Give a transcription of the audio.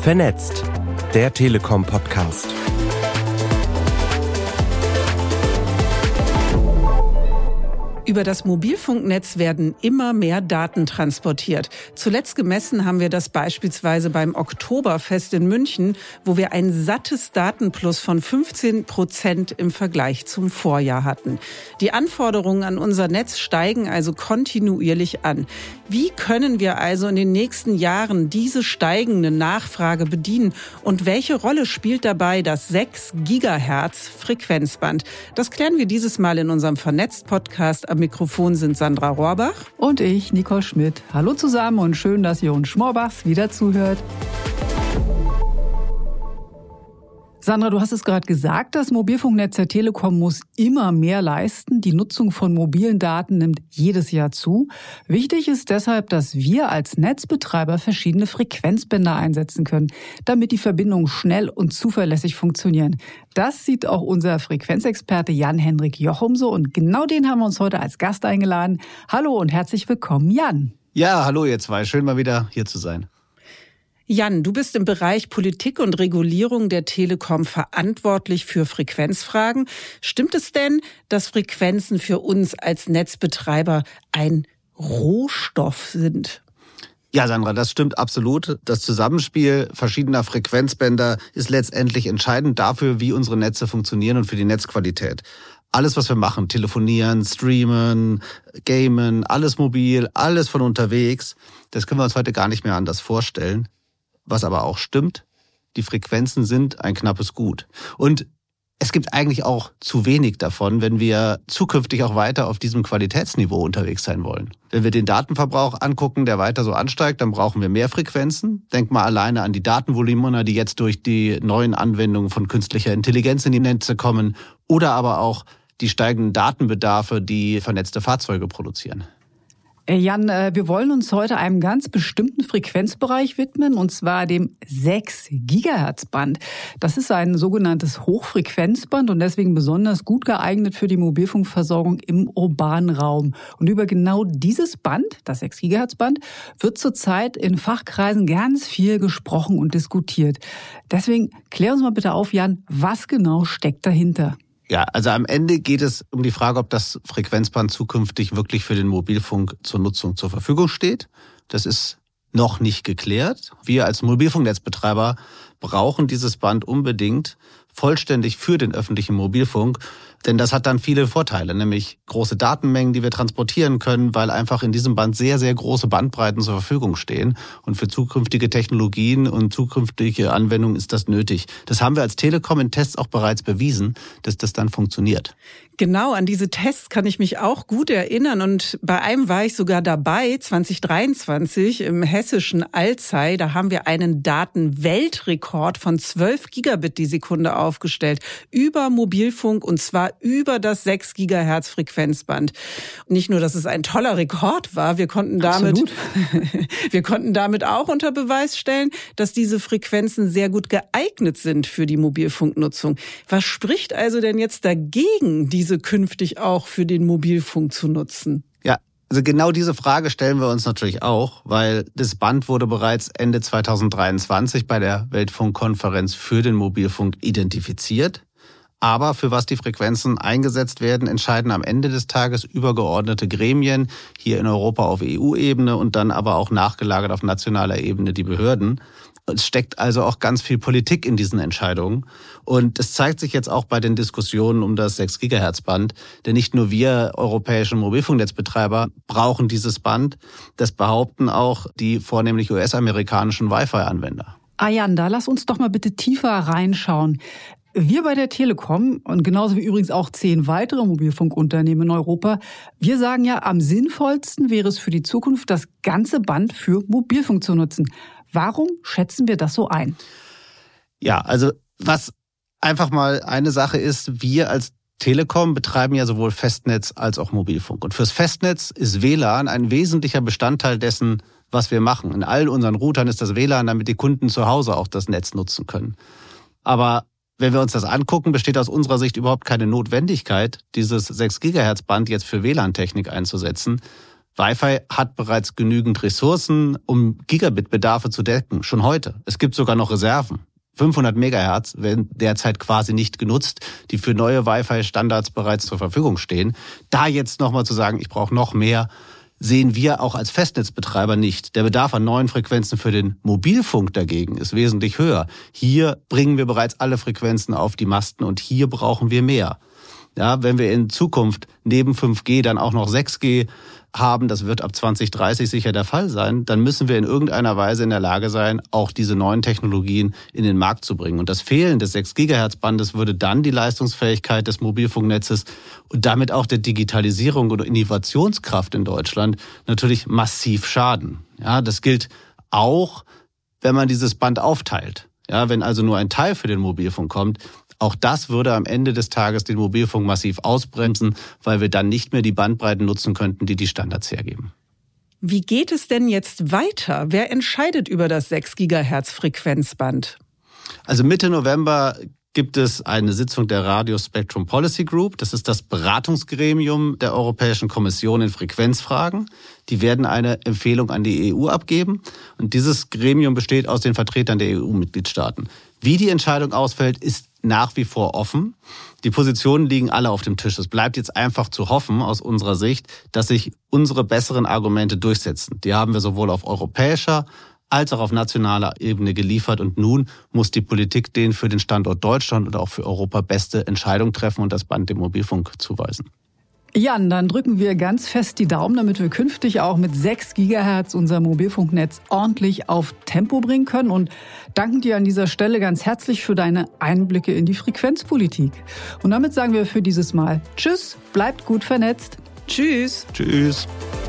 Vernetzt, der Telekom-Podcast. Über das Mobilfunknetz werden immer mehr Daten transportiert. Zuletzt gemessen haben wir das beispielsweise beim Oktoberfest in München, wo wir ein sattes Datenplus von 15% im Vergleich zum Vorjahr hatten. Die Anforderungen an unser Netz steigen also kontinuierlich an. Wie können wir also in den nächsten Jahren diese steigende Nachfrage bedienen? Und welche Rolle spielt dabei das 6 Gigahertz Frequenzband? Das klären wir dieses Mal in unserem Vernetzt-Podcast. Am Mikrofon sind Sandra Rohrbach und ich, Nicole Schmidt. Hallo zusammen und schön, dass ihr uns Schmorbachs wieder zuhört. Sandra, du hast es gerade gesagt, das Mobilfunknetz der Telekom muss immer mehr leisten. Die Nutzung von mobilen Daten nimmt jedes Jahr zu. Wichtig ist deshalb, dass wir als Netzbetreiber verschiedene Frequenzbänder einsetzen können, damit die Verbindungen schnell und zuverlässig funktionieren. Das sieht auch unser Frequenzexperte Jan-Henrik Jochum so und genau den haben wir uns heute als Gast eingeladen. Hallo und herzlich willkommen, Jan. Ja, hallo ihr zwei. Schön mal wieder hier zu sein. Jan, du bist im Bereich Politik und Regulierung der Telekom verantwortlich für Frequenzfragen. Stimmt es denn, dass Frequenzen für uns als Netzbetreiber ein Rohstoff sind? Ja, Sandra, das stimmt absolut. Das Zusammenspiel verschiedener Frequenzbänder ist letztendlich entscheidend dafür, wie unsere Netze funktionieren und für die Netzqualität. Alles, was wir machen, telefonieren, streamen, gamen, alles mobil, alles von unterwegs, das können wir uns heute gar nicht mehr anders vorstellen. Was aber auch stimmt, die Frequenzen sind ein knappes Gut. Und es gibt eigentlich auch zu wenig davon, wenn wir zukünftig auch weiter auf diesem Qualitätsniveau unterwegs sein wollen. Wenn wir den Datenverbrauch angucken, der weiter so ansteigt, dann brauchen wir mehr Frequenzen. Denk mal alleine an die Datenvolumina, die jetzt durch die neuen Anwendungen von künstlicher Intelligenz in die Netze kommen. Oder aber auch die steigenden Datenbedarfe, die vernetzte Fahrzeuge produzieren. Jan, wir wollen uns heute einem ganz bestimmten Frequenzbereich widmen, und zwar dem 6 Gigahertz Band. Das ist ein sogenanntes Hochfrequenzband und deswegen besonders gut geeignet für die Mobilfunkversorgung im urbanen Raum. Und über genau dieses Band, das 6 Gigahertz Band, wird zurzeit in Fachkreisen ganz viel gesprochen und diskutiert. Deswegen klär uns mal bitte auf, Jan, was genau steckt dahinter? Ja, also am Ende geht es um die Frage, ob das Frequenzband zukünftig wirklich für den Mobilfunk zur Nutzung zur Verfügung steht. Das ist noch nicht geklärt. Wir als Mobilfunknetzbetreiber brauchen dieses Band unbedingt vollständig für den öffentlichen Mobilfunk, denn das hat dann viele Vorteile, nämlich große Datenmengen, die wir transportieren können, weil einfach in diesem Band sehr, sehr große Bandbreiten zur Verfügung stehen. Und für zukünftige Technologien und zukünftige Anwendungen ist das nötig. Das haben wir als Telekom in Tests auch bereits bewiesen, dass das dann funktioniert. Genau, an diese Tests kann ich mich auch gut erinnern und bei einem war ich sogar dabei, 2023 im hessischen Alzey. Da haben wir einen Datenweltrekord von 12 Gigabit die Sekunde aufgestellt über Mobilfunk und zwar über das 6 Gigahertz Frequenzband. Und nicht nur, dass es ein toller Rekord war, wir konnten damit auch unter Beweis stellen, dass diese Frequenzen sehr gut geeignet sind für die Mobilfunknutzung. Was spricht also denn jetzt dagegen, diese künftig auch für den Mobilfunk zu nutzen? Ja, also genau diese Frage stellen wir uns natürlich auch, weil das Band wurde bereits Ende 2023 bei der Weltfunkkonferenz für den Mobilfunk identifiziert. Aber für was die Frequenzen eingesetzt werden, entscheiden am Ende des Tages übergeordnete Gremien, hier in Europa auf EU-Ebene und dann aber auch nachgelagert auf nationaler Ebene die Behörden. Es steckt also auch ganz viel Politik in diesen Entscheidungen. Und es zeigt sich jetzt auch bei den Diskussionen um das 6 Gigahertz Band. Denn nicht nur wir europäischen Mobilfunknetzbetreiber brauchen dieses Band. Das behaupten auch die vornehmlich US-amerikanischen Wi-Fi-Anwender. Jan, da lass uns doch mal bitte tiefer reinschauen. Wir bei der Telekom und genauso wie übrigens auch 10 weitere Mobilfunkunternehmen in Europa, wir sagen ja, am sinnvollsten wäre es für die Zukunft, das ganze Band für Mobilfunk zu nutzen. Warum schätzen wir das so ein? Ja, also was einfach mal eine Sache ist, wir als Telekom betreiben ja sowohl Festnetz als auch Mobilfunk. Und fürs Festnetz ist WLAN ein wesentlicher Bestandteil dessen, was wir machen. In all unseren Routern ist das WLAN, damit die Kunden zu Hause auch das Netz nutzen können. Aber wenn wir uns das angucken, besteht aus unserer Sicht überhaupt keine Notwendigkeit, dieses 6 Gigahertz Band jetzt für WLAN-Technik einzusetzen, Wi-Fi hat bereits genügend Ressourcen, um Gigabit-Bedarfe zu decken, schon heute. Es gibt sogar noch Reserven. 500 Megahertz werden derzeit quasi nicht genutzt, die für neue Wi-Fi-Standards bereits zur Verfügung stehen. Da jetzt nochmal zu sagen, ich brauche noch mehr, sehen wir auch als Festnetzbetreiber nicht. Der Bedarf an neuen Frequenzen für den Mobilfunk dagegen ist wesentlich höher. Hier bringen wir bereits alle Frequenzen auf die Masten und hier brauchen wir mehr. Ja, wenn wir in Zukunft neben 5G dann auch noch 6G haben, das wird ab 2030 sicher der Fall sein, dann müssen wir in irgendeiner Weise in der Lage sein, auch diese neuen Technologien in den Markt zu bringen. Und das Fehlen des 6 Gigahertz-Bandes würde dann die Leistungsfähigkeit des Mobilfunknetzes und damit auch der Digitalisierung oder Innovationskraft in Deutschland natürlich massiv schaden. Ja, das gilt auch, wenn man dieses Band aufteilt. Ja, wenn also nur ein Teil für den Mobilfunk kommt, auch das würde am Ende des Tages den Mobilfunk massiv ausbremsen, weil wir dann nicht mehr die Bandbreiten nutzen könnten, die die Standards hergeben. Wie geht es denn jetzt weiter? Wer entscheidet über das 6 Gigahertz Frequenzband? Also Mitte November gibt es eine Sitzung der Radio Spectrum Policy Group. Das ist das Beratungsgremium der Europäischen Kommission in Frequenzfragen. Die werden eine Empfehlung an die EU abgeben. Und dieses Gremium besteht aus den Vertretern der EU-Mitgliedstaaten. Wie die Entscheidung ausfällt, ist nach wie vor offen. Die Positionen liegen alle auf dem Tisch. Es bleibt jetzt einfach zu hoffen, aus unserer Sicht, dass sich unsere besseren Argumente durchsetzen. Die haben wir sowohl auf europäischer als auch auf nationaler Ebene geliefert. Und nun muss die Politik den für den Standort Deutschland und auch für Europa beste Entscheidung treffen und das Band dem Mobilfunk zuweisen. Jan, dann drücken wir ganz fest die Daumen, damit wir künftig auch mit 6 Gigahertz unser Mobilfunknetz ordentlich auf Tempo bringen können und danken dir an dieser Stelle ganz herzlich für deine Einblicke in die Frequenzpolitik. Und damit sagen wir für dieses Mal Tschüss, bleibt gut vernetzt. Tschüss. Tschüss.